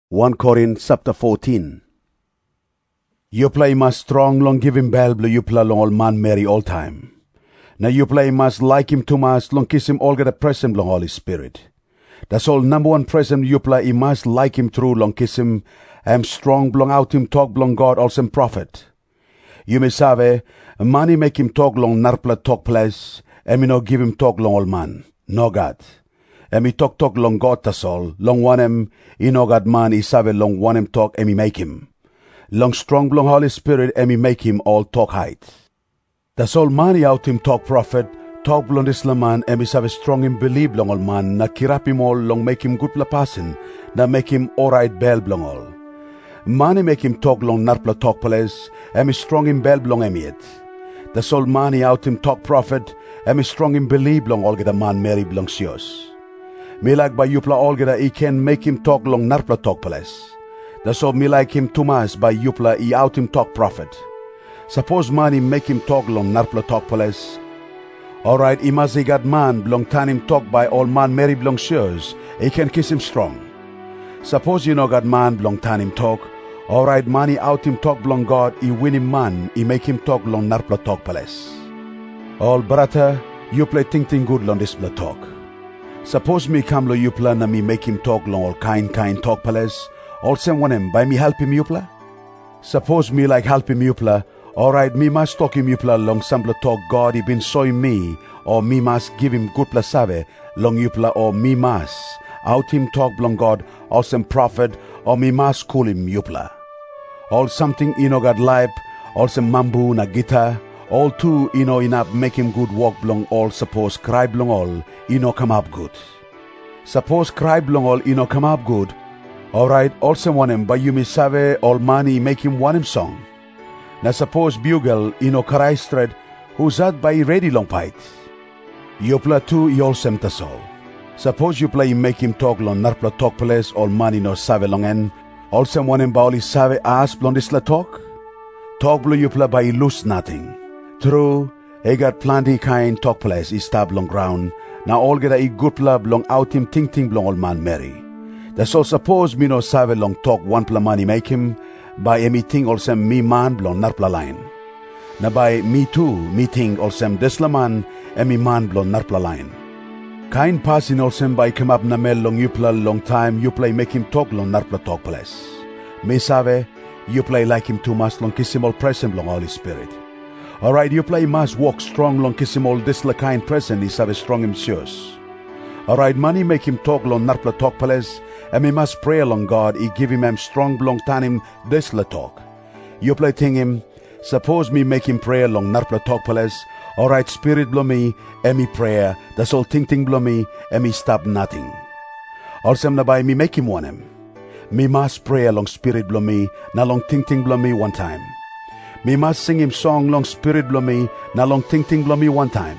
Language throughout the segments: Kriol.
1 Corinthians chapter 14. You play mas strong long give him bell blue you play long all man Mary all time. Now you play mas like him too much long kiss him all get a present long Holy Spirit. That's all number one present you play he must like him true long kiss him strong blong out him talk blong God also prophet. You may save money make him talk long narpla talk place and me no give him talk long all man. No God. And me talk long God tas all. Long one him, no God man, he save long one him talk, and me make him. Long strong long Holy Spirit, and me make him all talk height. Tas all money out him talk prophet, talk blong this man, and me save strong him believe long all man, na kirap him all long make him good la passing, na make him alright bell blong all. Money make him talk long narpla talk place, and me strong him bell blong him yet. Tas all money out him talk prophet, and me strong him believe long all get a man Mary blong sios. Me like by Yupla Olgeda, he can make him talk long narpla talk place. That's all me like him too much by Yupla, he out him talk prophet. Suppose money make him talk long narpla talk place. Alright, he must he got man belong tan him talk by all man Mary belong shoes, he can kiss him strong. Suppose you know got man belong tan him talk. Alright, money out him talk belong God, he win him man, he make him talk long narpla talk place. All brother, you play ting good long this blood talk. Suppose me come lo yupla na me make him talk long all kind talk palace. All same one him by me help him yupla. Suppose me like help him yupla. Alright, me must talk him yupla long sample talk God he been showing me. Or me must give him good plasave long yupla or me must out him talk long God. All some prophet or me must cool him yupla. All something God life. All some mambu na guitar. All two, enough make him good walk blong all. Suppose cry blong all, come up good. Suppose cry blong all, come up good. Alright, also want him, but you may save all money make him want him song. Now suppose bugle, karai thread, who's that by ready long pipe. You play two, you all sem tasol. Suppose you play make him talk long narpla talk place, all money no save long en. Also want him, bauli save ask blong this la talk. Talk blue you play by lose nothing. True, he got plenty kind talk place, he stab long ground. Now all get a good love long out him ting blong all man Mary. That's all suppose me no save long talk one pla money make him, by anything also me man blong narpla line. Now by me too, me ting also this la man, and me man blong narpla line. Kind passing also by come up na mel long you play long time, you play make him talk long narpla talk place. Me save, you play like him too much long kiss him all present long Holy Spirit. Alright, you play must walk strong long kiss him all this la kind present is have a strong him shoes. Alright, money make him talk long narpla talk palace, and me must pray along God, he give him strong long tan him this la talk. You play ting him, suppose me make him pray along narpla talk palace, alright spirit blow me, and me prayer, that's all ting blow me, and me stop nothing. Also na by me make him want him. Me must pray along spirit blow me, na long ting blow me one time. Me must sing him song long spirit blow me, na long ting blow me one time.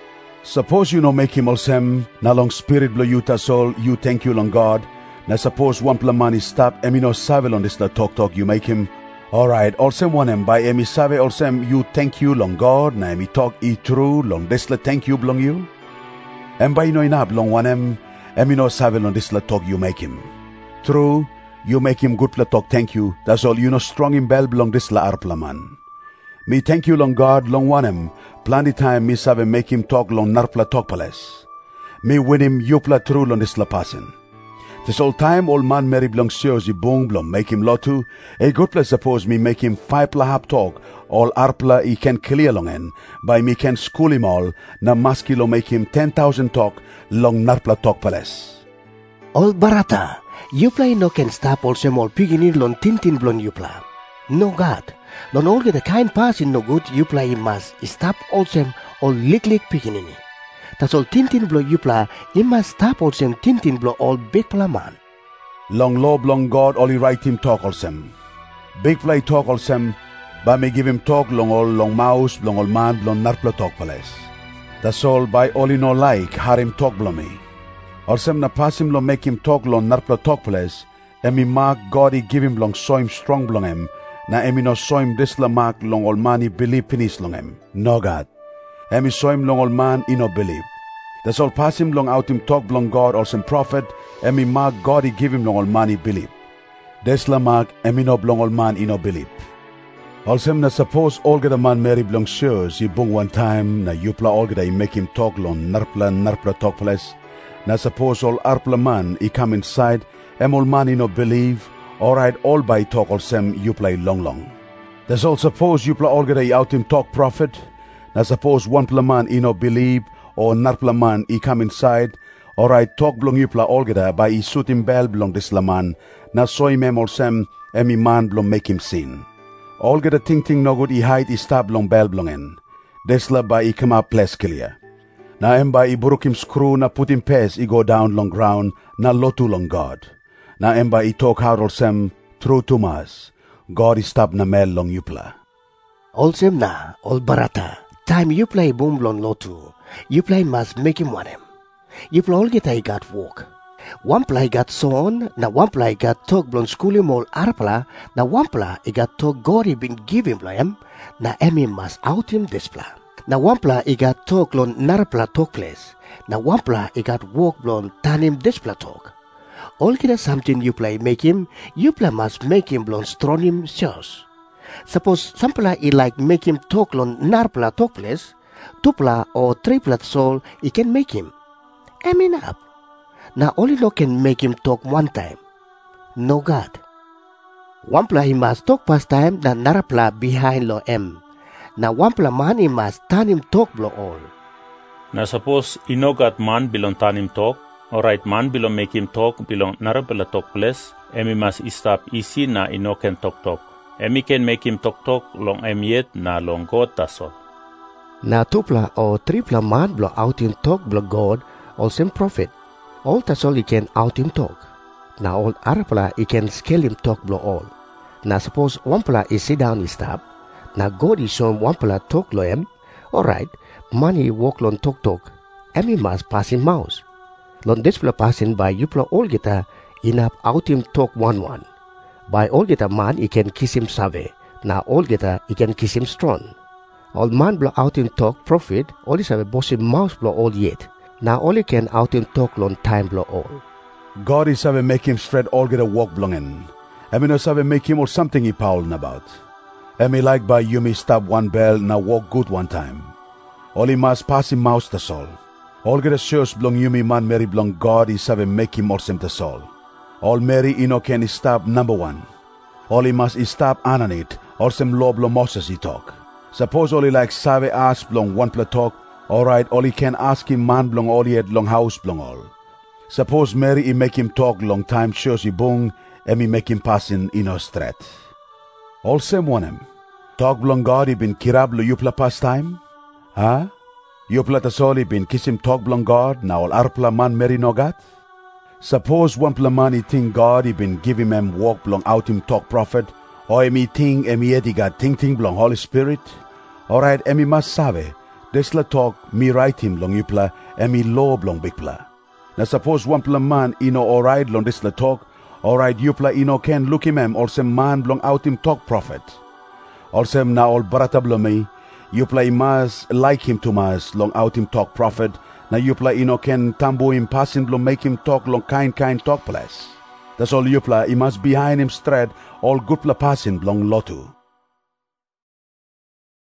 Suppose you no make him all na long spirit blow you ta soul, you thank you long God. Na suppose one pla money stop, and me no save on this la talk you make him. Alright, also one him by emi save also you thank you long God, na emi talk e true long this la thank you belong you. And by no inab long one him, and me no save on this la talk you make him. True. You make him good pla talk, thank you. That's all you know strong in bell belong this la arpla man. Me thank you long God, long one him. Plenty time me save make him talk long narpla talk palace. Me win him you pla true long this la passing. This all time all man Mary belong shows he boom belong make him lotu. A good pla suppose me make him 5 pla hap talk. All arpla he can clear long en. By me can school him all. Na maskilo make him 10,000 talk long narpla talk palace. All barata. You play no can stop also all pigini lon tintin blon you play. No God. Lon all get a kind pass in no good you play must stop also all lick piginini. That's all tintin blow you play, he must stop also tintin blow all big pla man. Long lob long God all he write him talk also. Big play talk also, but me give him talk long all long mouse, long all man, long narpla talk palace. That's all by all he no like, har him talk blow me. Also na pass him lo make him talk long narpla talk place, and me mark God he give him long so him strong long him, na emi no so him this la mark long all man he believe finish long him. No God. Emi so him long all man he no believe. That's all pass him long out him talk long God or some prophet, and me mark God he give him long all man he believe. Desla mak emi no blong ol man ino believe. Olsem na suppose olgada man Mary blong shows I bung one time na yupla olgada I make him talk lon narpla talk place. Na suppose all arpla man I come inside ol man ino believe. Alright all by talk olsem yupla I long. There's all suppose yupla olgada I out him talk prophet. Na suppose one pla man ino believe or narpla man I come inside. Alright talk blong yupla olgada by I suit him bell blong this laman. Na soy mem olsem emi man blong make him sin. Olga the ting no good I hide I stab long bell blongen. Desla ba I come up place clear. Na emba I buruk him screw na put him pes I go down long ground na lotu long God. Na emba I talk how olsem true to mas. God I stab na mel long yupla. Olsem na ol barata. Time you play boom long lotu. You play must make him want him. You play all get I got work. One play got so on, na one play got talk blon schooling all arpla, na one play I got talk God he been giving blem, na emi must out him this play. Na one play I got talk lon narpla talk place, na one play I got walk blon tan him this play talk. All get something you play make him, you play must make him blon strong him shows. Suppose some play I like make him talk lon narpla talk place, two play or three play soul he can make him. Emi up. Now only Lord can make him talk one time. No God. One pla he must talk past time, na another pla behind lo em. Now one pla man he must turn him talk blow all. Now suppose ino God man belong turn him talk, alright man belong make him talk belong narapela talk place, emi must stop easy na ino can talk. Emi can make him talk long em yet na long God tasol. Now two pla or three pla man blow out him talk blow God, all same prophet. All that's all he can out him talk. Now all arapla he can scale him talk blow all. Now suppose one pla is sit down he stop. Now God is show him one pla talk lo him. Alright, money walk lon talk. Emi must pass him mouse. Lon this pla passing by you pla all geta enough out him talk one. By all geta man he can kiss him save. Now all geta he can kiss him strong. All man blow out him talk profit. All is have a boss him mouse blow all yet. Now only can out him talk long time blow all. God is have make him straight all get a walk blongen. Emi no have make him or something he powlin about. Emi like by you may stab one bell now walk good one time. All he must pass him mouse the soul. All get a shows blong you me man Mary blong God is have make him or sim the soul. All Mary ino can stab number one. All he must is stab ananit or some low blong Moses he talk. Suppose all he like save ask blong one pla talk. Alright, all he can ask him man blong all he had long house blong all. Suppose Mary he make him talk long time shows he bung, and he make him pass in ino stret. All same one him. Talk blong God he been kirab lo yupla past time? Huh? Yupla tasol he been kiss him talk blong God, now all arpla man Mary no gat? Suppose one pla man he think God he been give him walk blong out him talk prophet, or he think yet he got ting blong Holy Spirit? Alright, emi must save. Desla talk, me write him long yupla, and me low blong big pla. Now suppose one pla man ino alright long desla talk, alright yupla ino can look him or some man blong out him talk prophet. Or some na all barata blong me, yupla imas like him to mas long out him talk prophet, na yupla ino can tambo him passing blong make him talk long kind talk place. That's all yupla imas behind him straight, all good pla passing blong lotu.